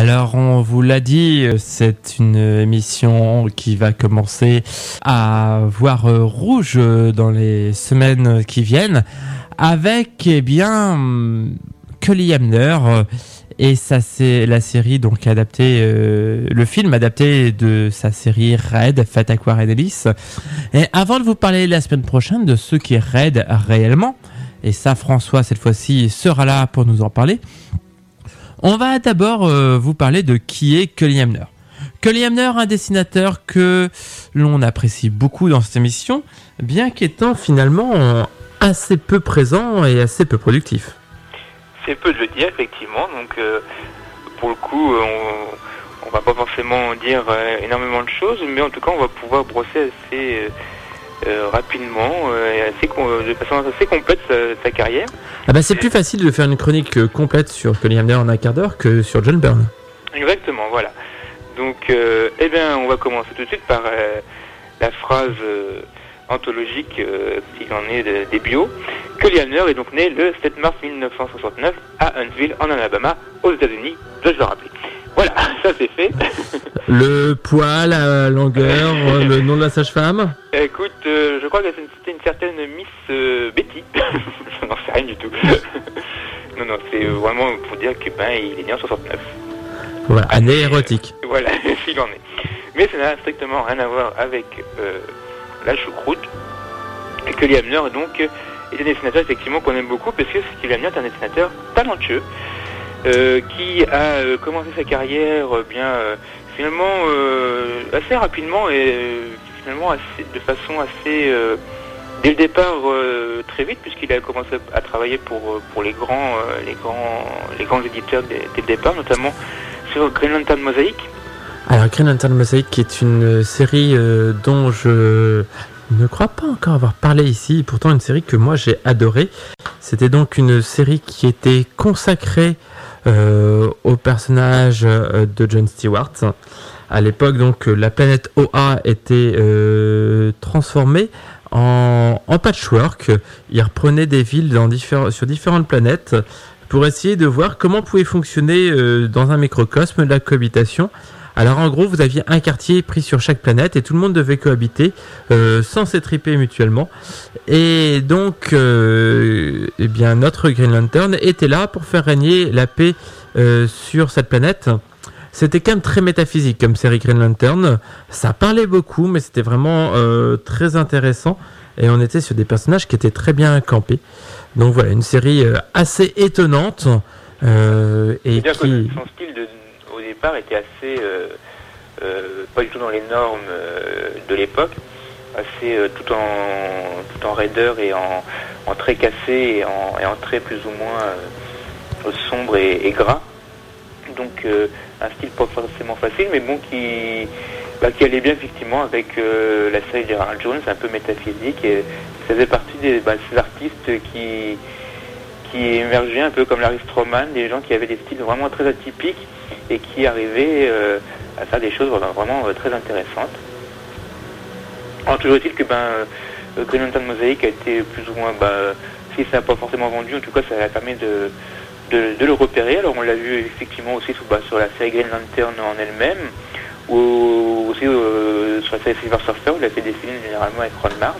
Alors, on vous l'a dit, c'est une émission qui va commencer à voir rouge dans les semaines qui viennent avec, Cully Hamner. Et ça, c'est la série donc adaptée, le film adapté de sa série Red, faite à Warren Ellis. Et avant de vous parler la semaine prochaine de ce qui est Red réellement, et ça, François, cette fois-ci, sera là pour nous en parler, on va d'abord vous parler de qui est Cully Hamner. Cully Hamner, un dessinateur que l'on apprécie beaucoup dans cette émission, bien qu'étant finalement assez peu présent et assez peu productif. C'est peu de le dire, effectivement. Donc, pour le coup, on va pas forcément dire énormément de choses, mais en tout cas, on va pouvoir brosser assez rapidement et de façon assez complète sa carrière. Ah bah, c'est plus facile de faire une chronique complète sur Cully Hamner en un quart d'heure que sur John Byrne. Exactement, voilà. Donc, on va commencer tout de suite par la phrase anthologique, s'il en est des bios. Cully Hamner est donc né le 7 mars 1969 à Huntsville, en Alabama, aux États-Unis, dois-je le rappeler. Voilà, ça c'est fait. Le poids, la longueur, le nom de la sage-femme. Écoute, je crois que c'était une certaine Miss Betty. Je n'en sais rien du tout. non, c'est vraiment pour dire que il est né en 69. Voilà, année érotique. Voilà, s'il en est. Mais ça n'a strictement rien à voir avec la choucroute. Et Cully Hamner, donc, est un dessinateur effectivement qu'on aime beaucoup parce que Cully Hamner est un dessinateur talentueux qui a commencé sa carrière finalement assez rapidement et finalement de façon assez dès le départ très vite, puisqu'il a commencé à travailler pour les grands éditeurs dès le départ, notamment sur Green Lantern Mosaic. Alors Green Lantern Mosaic, qui est une série dont je ne crois pas encore avoir parlé ici, pourtant une série que moi j'ai adorée. C'était donc une série qui était consacrée au personnage de John Stewart. À l'époque, donc, la planète Oa était transformée en patchwork. Il reprenait des villes sur différentes planètes pour essayer de voir comment pouvait fonctionner dans un microcosme la cohabitation. Alors en gros, vous aviez un quartier pris sur chaque planète et tout le monde devait cohabiter sans s'étriper mutuellement. Et donc, notre Green Lantern était là pour faire régner la paix sur cette planète. C'était quand même très métaphysique comme série Green Lantern. Ça parlait beaucoup, mais c'était vraiment très intéressant. Et on était sur des personnages qui étaient très bien campés. Donc voilà, une série assez étonnante. Et c'est-à-dire que son style au départ était assez pas du tout dans les normes de l'époque, assez tout en raideur et en traits cassés et en traits plus ou moins sombres et gras. Donc un style pas forcément facile, mais bon qui allait bien effectivement avec la série d'Gerald Jones, un peu métaphysique, et ça faisait partie de ces artistes qui émergeaient un peu comme Larry Stroman, des gens qui avaient des styles vraiment très atypiques et qui arrivaient à faire des choses vraiment très intéressantes. Alors toujours est-il que Green Lantern Mosaic a été plus ou moins, si ça n'a pas forcément vendu, en tout cas ça a permis de le repérer. Alors on l'a vu effectivement aussi sur la série Green Lantern en elle-même, ou aussi sur la série Silver Surfer, où il a fait des films généralement avec Ron Mars.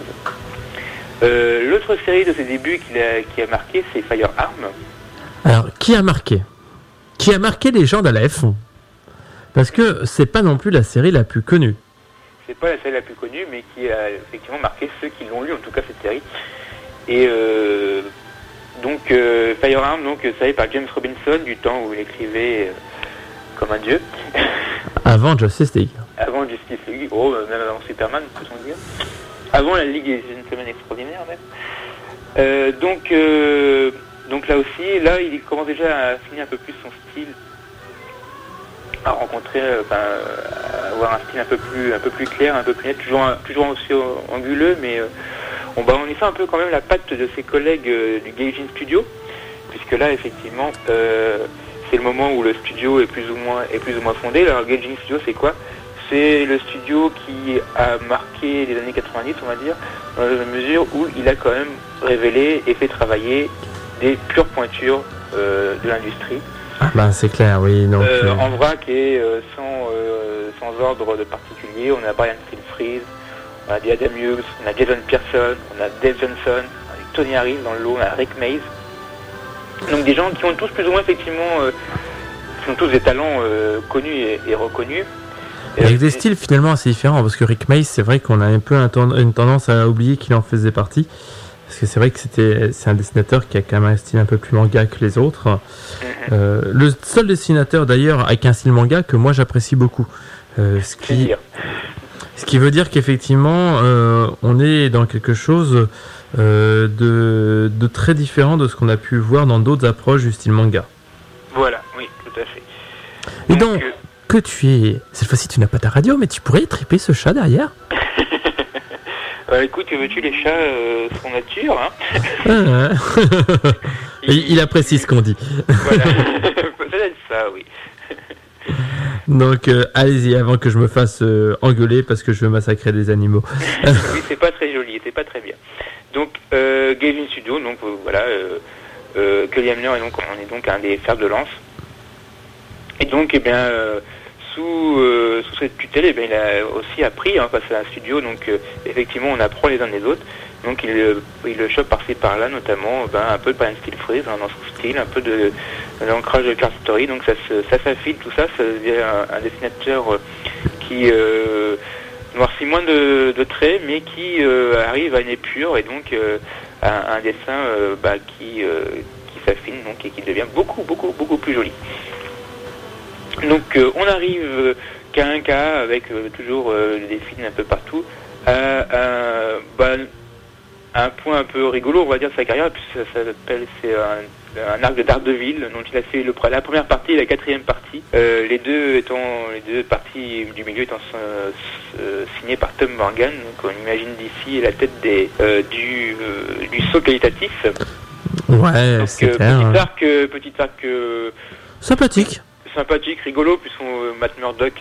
L'autre série de ses débuts qui a marqué, c'est Firearm. Alors, qui a marqué les gens d'Aleph? Parce que c'est pas non plus la série la plus connue. C'est pas la série la plus connue, mais qui a effectivement marqué ceux qui l'ont lu, en tout cas cette série. Et Firearm, ça est par James Robinson, du temps où il écrivait comme un dieu. Avant Justice League. Avant Justice League, même avant Superman, peut-on dire. Avant la Ligue des Gentlemen Extraordinaires, même. Donc là aussi, il commence déjà à affiner un peu plus son style, à rencontrer, avoir un style un peu plus clair, un peu plus net, toujours aussi anguleux, mais on y sent un peu quand même la patte de ses collègues du Gaijin Studio, puisque là effectivement c'est le moment où le studio est plus ou moins fondé. Alors Gaijin Studio, c'est quoi? C'est le studio qui a marqué les années 90, on va dire, dans la mesure où il a quand même révélé et fait travailler des pures pointures de l'industrie. Ah ben c'est clair, oui. Donc, en vrac et sans ordre de particulier, on a Brian Stelfreeze, on a Adam Hughes, on a Jason Pearson, on a Dave Johnson, on a Tony Harris dans le lot, on a Rick Mays. Donc des gens qui ont tous plus ou moins effectivement, qui ont tous des talents connus et reconnus. Avec des styles finalement assez différents, parce que Rick Mays, c'est vrai qu'on a un peu une tendance à oublier qu'il en faisait partie. Parce que c'est vrai que c'est un dessinateur qui a quand même un style un peu plus manga que les autres. Le seul dessinateur d'ailleurs avec un style manga que moi j'apprécie beaucoup. Ce qui veut dire qu'effectivement on est dans quelque chose de très différent de ce qu'on a pu voir dans d'autres approches du style manga. Voilà, oui, tout à fait. Et donc, que tu es... Cette fois-ci tu n'as pas ta radio, mais tu pourrais triper ce chat derrière. Écoute, veux-tu, les chats sont nature, hein. Il apprécie ce qu'on dit. Voilà, peut-être ça, oui. Donc, allez-y, avant que je me fasse engueuler parce que je veux massacrer des animaux. Oui, c'est pas très joli, c'est pas très bien. Donc, Gaijin Studio, donc voilà, Cully Hamner on est donc un des fers de lance. Et donc, eh bien... Sous cette tutelle, il a aussi appris, parce que c'est un studio, donc effectivement on apprend les uns des autres. Donc il le chope par-ci par-là, notamment un peu de Brian Stelfreeze dans son style, un peu de l'ancrage de Card Story. Donc ça s'affile, tout ça, ça devient un dessinateur qui noircit moins de traits, mais qui arrive à une épure et donc à un dessin qui s'affine donc, et qui devient beaucoup plus joli. Donc on arrive cas un cas avec toujours des films un peu partout à un point un peu rigolo, on va dire, de sa carrière, puisque c'est un arc de Daredevil dont il a fait la première partie et la quatrième partie, les deux parties du milieu étant signées par Tom Morgan. Donc on imagine d'ici la tête du saut qualitatif. Ouais, donc, c'est clair. Petit arc sympathique, rigolo, puisqu'on Matt Murdock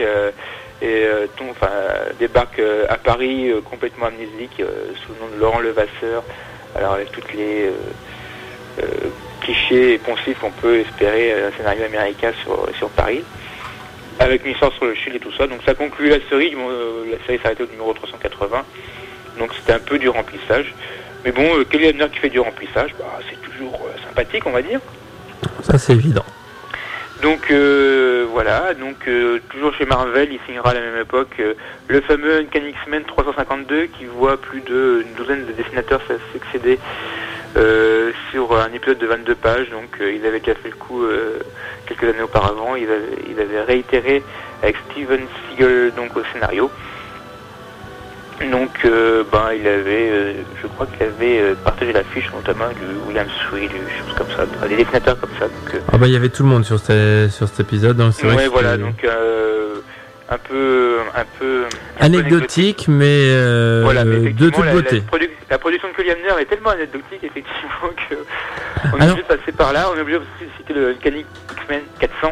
débarque à Paris complètement amnésique sous le nom de Laurent Levasseur. Alors avec toutes les clichés et poncifs qu'on peut espérer un scénario américain sur Paris, avec une histoire sur le Shield et tout ça. Donc ça conclut la série. La série s'arrêtait au numéro 380. Donc c'était un peu du remplissage. Mais bon, Cully Hamner qui fait du remplissage, c'est toujours sympathique, on va dire. Ça c'est évident. Donc voilà, donc toujours chez Marvel, il signera à la même époque le fameux Uncanny X-Men 352 qui voit plus d'une douzaine de dessinateurs succéder sur un épisode de 22 pages. Donc il avait déjà fait le coup quelques années auparavant, il avait réitéré avec Steven Seagle donc au scénario. Donc il avait, je crois qu'il avait partagé l'affiche notamment du William Sweet, des choses comme ça, des dessinateurs comme ça. Donc, il y avait tout le monde sur cet épisode, donc c'est vrai. Voilà, donc un peu anecdotique, mais de toute beauté. La production de Cully Hamner est tellement anecdotique effectivement que on est obligé de passer par là. On est obligé aussi de citer le Uncanny X-Men 400.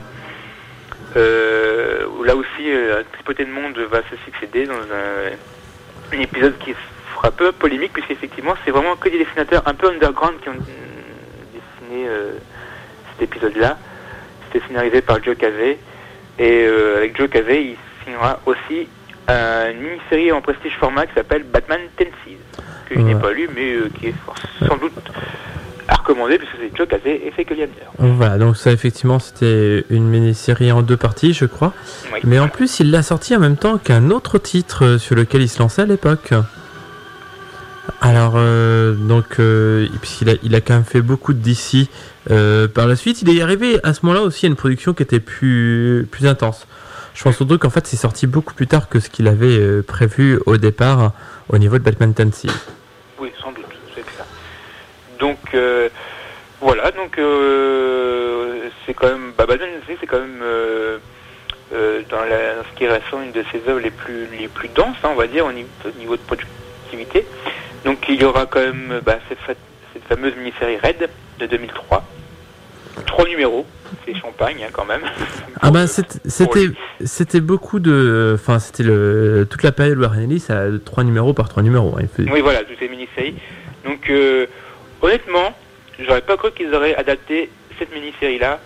Où là aussi un tripoté de monde va se succéder dans un épisode qui fera un peu polémique, puisqu'effectivement c'est vraiment que des dessinateurs un peu underground qui ont dessiné cet épisode-là. C'était scénarisé par Joe Cavey, et avec Joe Cavey il signera aussi une mini-série en prestige format qui s'appelle Batman Tenses, que je n'ai pas lu, mais qui est sans doute à recommander, puisque c'est Joe Cavey et fait Cully Hamner. Voilà, donc ça effectivement c'était une mini-série en 2 parties, je crois. Oui, mais en plus il l'a sorti en même temps qu'un autre titre sur lequel il se lançait à l'époque. Alors puisqu'il a quand même fait beaucoup de DC par la suite, il est arrivé à ce moment-là aussi à une production qui était plus intense. Je pense surtout qu'en fait c'est sorti beaucoup plus tard que ce qu'il avait prévu au départ au niveau de Batman Tenses. Oui, sans doute, c'est ça. Donc voilà, donc c'est quand même Batman Tenses, c'est quand même dans ce qui est récent une de ses œuvres les plus denses, on va dire, au niveau de productivité. Donc il y aura quand même cette fameuse mini-série Red de 2003, 3 numéros, c'est champagne quand même. C'était beaucoup de, c'était toute la période Warren Ellis à 3 numéros par 3 numéros. Oui, voilà, toutes ces mini-séries. Donc honnêtement, j'aurais pas cru qu'ils auraient adapté cette mini-série là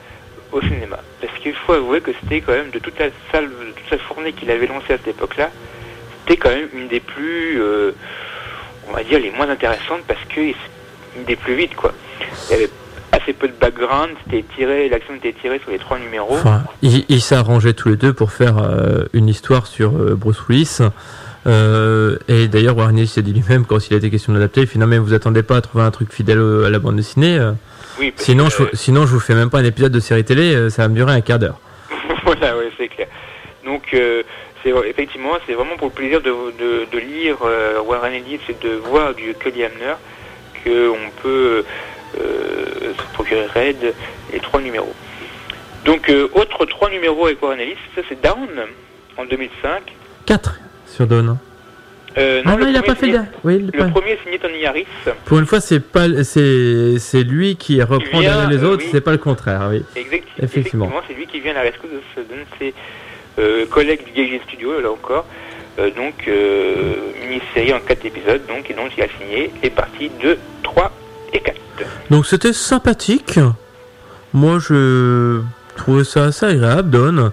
au cinéma. Parce qu'il faut avouer que c'était quand même, de toute la fournée qu'il avait lancée à cette époque-là, c'était quand même une des plus, on va dire, les moins intéressantes, parce que une des plus vides, quoi. Il y avait assez peu de background, l'action était tirée sur les 3 numéros. Enfin, ils s'arrangeaient tous les deux pour faire une histoire sur Bruce Willis. Et d'ailleurs, Warren Ellis s'est dit lui-même, quand il a été question d'adapter, il fait non mais vous attendez pas à trouver un truc fidèle à la bande dessinée. Oui, sinon je vous fais même pas un épisode de série télé, ça va me durer un quart d'heure. Voilà, oui, c'est clair. Donc effectivement, c'est vraiment pour le plaisir de lire Warren Ellis et de voir du Cully Hamner qu'on peut se procurer Red les 3 numéros. Donc autre 3 numéros avec Warren Ellis, ça c'est Down en 2005. 4 sur Dawn. Non, il a pas fait le premier est signé Tony Harris. Pour une fois, c'est lui qui reprend derrière les autres, c'est pas le contraire, oui. Effectivement, c'est lui qui vient à la rescousse de ses collègues du Gage Studio, là encore. Mini-série en 4 épisodes, et donc il a signé les parties 2, 3 et 4. Donc c'était sympathique. Moi, je trouvais ça assez agréable, Dawn.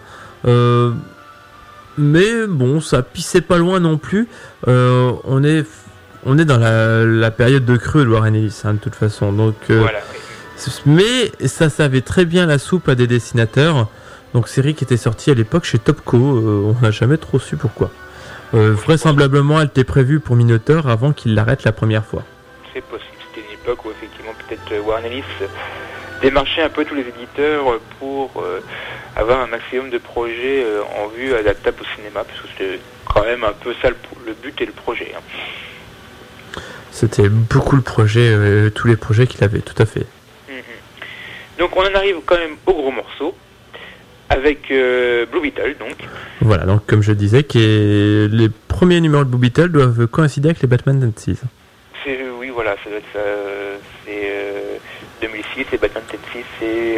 Mais bon, ça pissait pas loin non plus. On est dans la période de creux de Warren Ellis, de toute façon. Donc, voilà. Mais ça savait très bien la soupe à des dessinateurs. Donc série qui était sortie à l'époque chez Topco. On n'a jamais trop su pourquoi. Vraisemblablement, elle était prévue pour Minotaur avant qu'il l'arrête la première fois. C'est possible. C'était une époque où effectivement peut-être Warren Ellis démarchait un peu tous les éditeurs pour avoir un maximum de projets en vue adaptables au cinéma, parce que c'était quand même un peu ça le but et le projet. C'était beaucoup le projet, tous les projets qu'il avait, tout à fait. Donc on en arrive quand même au gros morceau, avec Blue Beetle, donc. Voilà, donc comme je disais, les premiers numéros de Blue Beetle doivent coïncider avec les Batman Tensis. Oui, voilà, ça doit être ça. C'est 2006, les Batman Tensis, c'est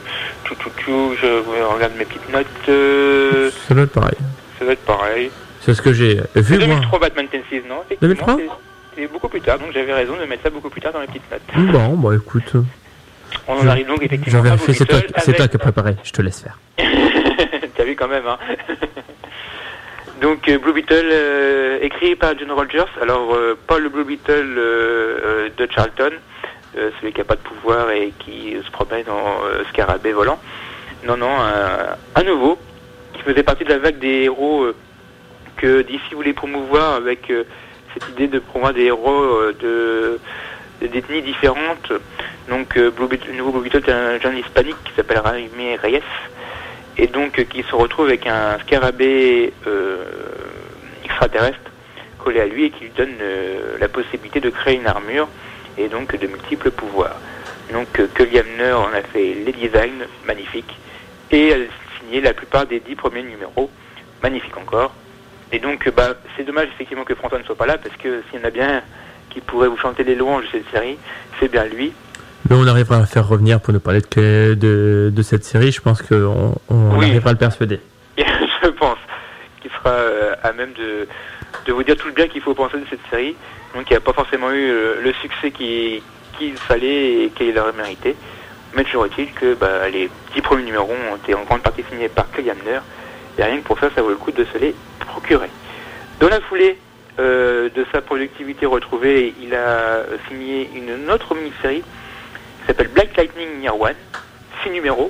je regarde mes petites notes. Ça doit être pareil. C'est ce que j'ai vu, 2003 moi. Batman Tensis, non? 2003 c'est beaucoup plus tard, donc j'avais raison de mettre ça beaucoup plus tard dans les petites notes. Bon, bah écoute. On en arrive donc effectivement. J'en vérifie, c'est toi qui as préparé, je te laisse faire. T'as vu quand même, hein. Donc Blue Beetle, écrit par John Rogers. Alors pas le Blue Beetle de Charlton, celui qui n'a pas de pouvoir et qui se promène en scarabée volant. Non, un nouveau, qui faisait partie de la vague des héros que DC voulait promouvoir avec cette idée de promouvoir des héros d'ethnies différentes. Donc le nouveau Blue Beetle est un jeune hispanique qui s'appelle Jaime Reyes, et donc qui se retrouve avec un scarabée extraterrestre collé à lui et qui lui donne la possibilité de créer une armure et donc de multiples pouvoirs. Donc Cully Hamner en a fait les designs magnifiques et elle a signé la plupart des 10 premiers numéros, magnifiques encore. Et donc c'est dommage effectivement que François ne soit pas là, parce que s'il y en a bien qui pourrait vous chanter les louanges de cette série, c'est bien lui. Mais on arrivera à le faire revenir pour nous parler de cette série. Je pense qu'on arrivera à le persuader. Je pense qu'il sera à même de vous dire tout le bien qu'il faut penser de cette série. Donc il n'a pas forcément eu le succès qu'il fallait et qu'il aurait mérité. Mais toujours est-il que les 10 premiers numéros ont été en grande partie signés par Cully Hamner. Et rien que pour ça vaut le coup de se les procurer. Dans la foulée de sa productivité retrouvée, il a signé une autre mini-série qui s'appelle Black Lightning Year One, 6 numéros,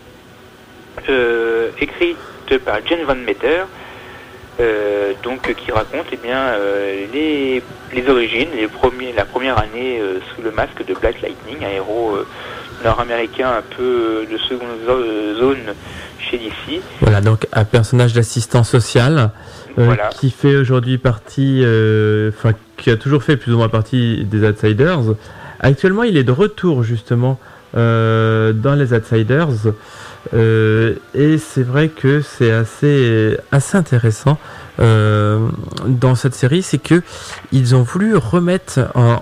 écrite par Jane Van Meter, qui raconte les origines, la première année sous le masque de Black Lightning, un héros nord-américain un peu de seconde zone chez DC. Voilà, donc un personnage d'assistant social qui fait aujourd'hui partie, qui a toujours fait plus ou moins partie des Outsiders. Actuellement, il est de retour justement dans les Outsiders, et c'est vrai que c'est assez intéressant dans cette série, c'est que ils ont voulu remettre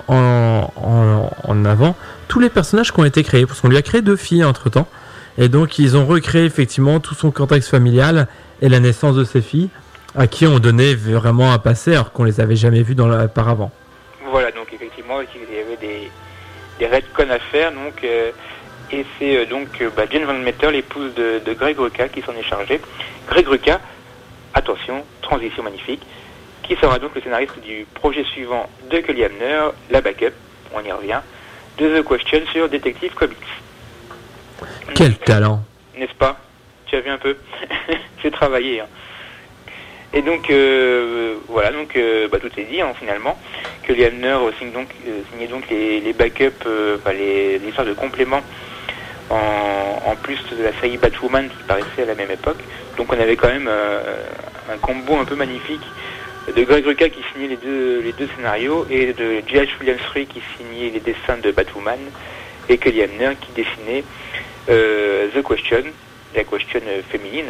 en avant tous les personnages qui ont été créés, parce qu'on lui a créé 2 filles entre temps, et donc ils ont recréé effectivement tout son contexte familial et la naissance de ses filles, à qui on donnait vraiment un passé alors qu'on les avait jamais vus auparavant. Voilà, donc effectivement il y avait des retcons à faire, donc et c'est Jane Van Meter, l'épouse de Greg Rucka, qui s'en est chargée. Greg Rucka, attention, transition magnifique, qui sera donc le scénariste du projet suivant de Cully Hamner, la backup, on y revient, de The Question sur Detective Comics. Quel talent! N'est-ce pas? Tu as vu un peu? J'ai travaillé. Hein. Et donc, voilà, tout est dit, hein, finalement. Cully Hamner signait donc les backups, les histoires de compléments en plus de la série Batwoman qui paraissait à la même époque. Donc on avait quand même un combo un peu magnifique de Greg Rucka qui signait les deux scénarios et de J.H. Williams III qui signait les dessins de Batwoman et Cully Hamner qui dessinait The Question, la question féminine.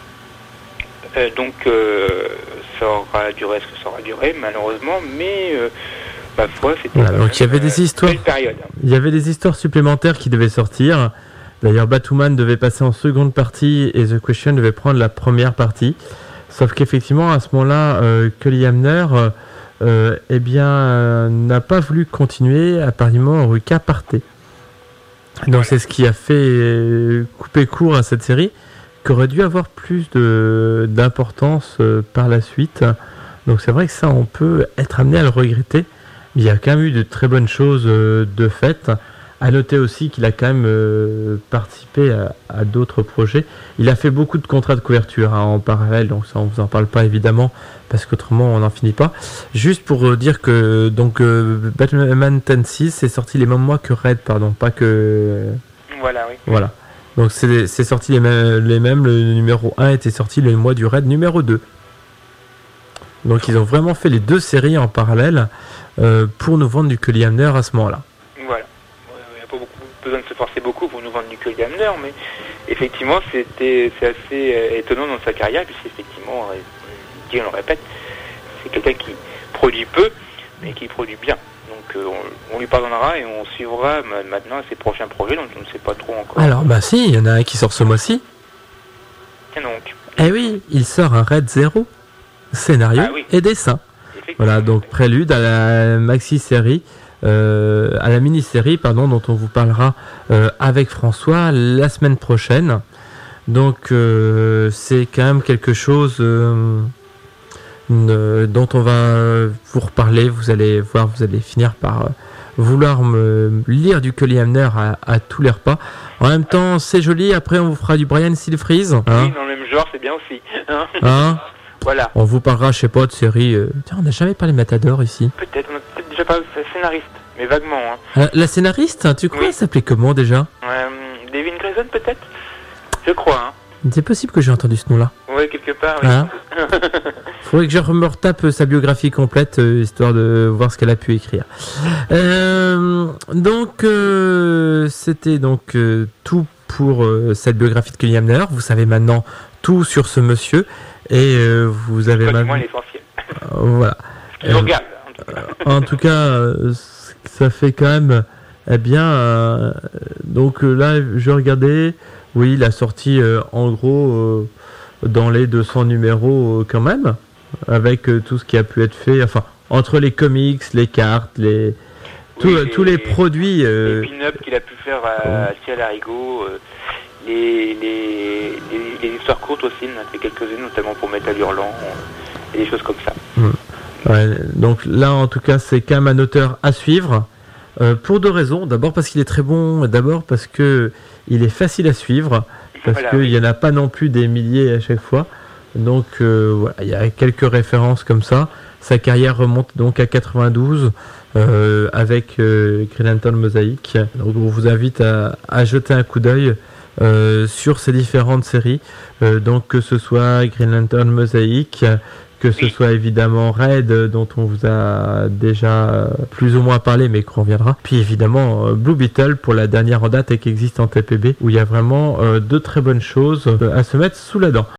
Ça aura duré ce que ça aura duré malheureusement, mais ma foi c'était donc il y avait des histoires, belle période. Il y avait des histoires supplémentaires qui devaient sortir. D'ailleurs Batwoman devait passer en seconde partie et The Question devait prendre la première partie. Sauf qu'effectivement à ce moment-là, Cully Hamner n'a pas voulu continuer à partir du moment où Rucka partait. Donc c'est ce qui a fait couper court à cette série, qui aurait dû avoir plus d'importance par la suite. Donc c'est vrai que ça, on peut être amené à le regretter. Il y a quand même eu de très bonnes choses de fait. À noter aussi qu'il a quand même participé à d'autres projets. Il a fait beaucoup de contrats de couverture en parallèle, donc ça on vous en parle pas évidemment, parce qu'autrement on n'en finit pas. Juste pour dire que Batman 10.6 c'est sorti les mêmes mois que Red, pas que... Voilà, oui. Voilà. Donc c'est sorti les mêmes, le numéro 1 était sorti le mois du Raid numéro 2. Donc ils ont vraiment fait les deux séries en parallèle pour nous vendre du Cully Hamner à ce moment-là. Voilà. Il n'y a pas besoin de se forcer beaucoup pour nous vendre du Cully Hamner, mais effectivement c'est assez étonnant dans sa carrière, puisque effectivement, on le répète, c'est quelqu'un qui produit peu, mais qui produit bien. Donc on lui pardonnera et on suivra maintenant ses prochains projets, donc on ne sait pas trop encore. Alors si, il y en a un qui sort ce mois-ci. Et donc oui, il sort un Red 0, scénario et dessin. Voilà, donc prélude à la maxi-série, à la mini-série, dont on vous parlera avec François la semaine prochaine. Donc c'est quand même quelque chose... dont on va vous reparler. Vous allez voir, vous allez finir par vouloir me lire du Cully Hamner à tous les repas. En même temps, c'est joli. Après, on vous fera du Brian Silfries. Oui, dans le même genre, c'est bien aussi. Voilà. On vous parlera, je sais pas, de série. Tiens, on n'a jamais parlé de Matador ici. Peut-être, on a peut-être déjà parlé de scénariste, mais vaguement. La scénariste, tu crois, elle s'appelait comment déjà? Devin Grayson, peut-être. Je crois. C'est possible que j'ai entendu ce nom-là. Oui, quelque part. Oui. Faudrait que je me retape sa biographie complète, histoire de voir ce qu'elle a pu écrire. C'était tout pour cette biographie de Cully Hamner. Vous savez maintenant tout sur ce monsieur. Et vous avez maintenant l'essentiel. Voilà. Je regarde. En tout cas, ça fait quand même... donc là, je regardais... Oui, il a sorti en gros dans les 200 numéros quand même, avec tout ce qui a pu être fait, entre les comics, les cartes, tous les produits. Les pin-up qu'il a pu faire à Ciel Arigo, les histoires courtes aussi, il en a fait quelques-unes, notamment pour Metal Hurlant, et des choses comme ça. Ouais, donc là, en tout cas, c'est quand même un auteur à suivre. Pour deux raisons. D'abord parce qu'il est très bon, d'abord parce que il est facile à suivre, parce qu'il n'y en a pas non plus des milliers à chaque fois. Donc voilà, il y a quelques références comme ça. Sa carrière remonte donc à 92 avec Green Lantern Mosaic. Donc on vous invite à jeter un coup d'œil sur ces différentes séries. Donc que ce soit Green Lantern Mosaic, que ce soit évidemment Red, dont on vous a déjà plus ou moins parlé, mais qu'on reviendra. Puis évidemment Blue Beetle pour la dernière en date et qui existe en TPB, où il y a vraiment de très bonnes choses à se mettre sous la dent.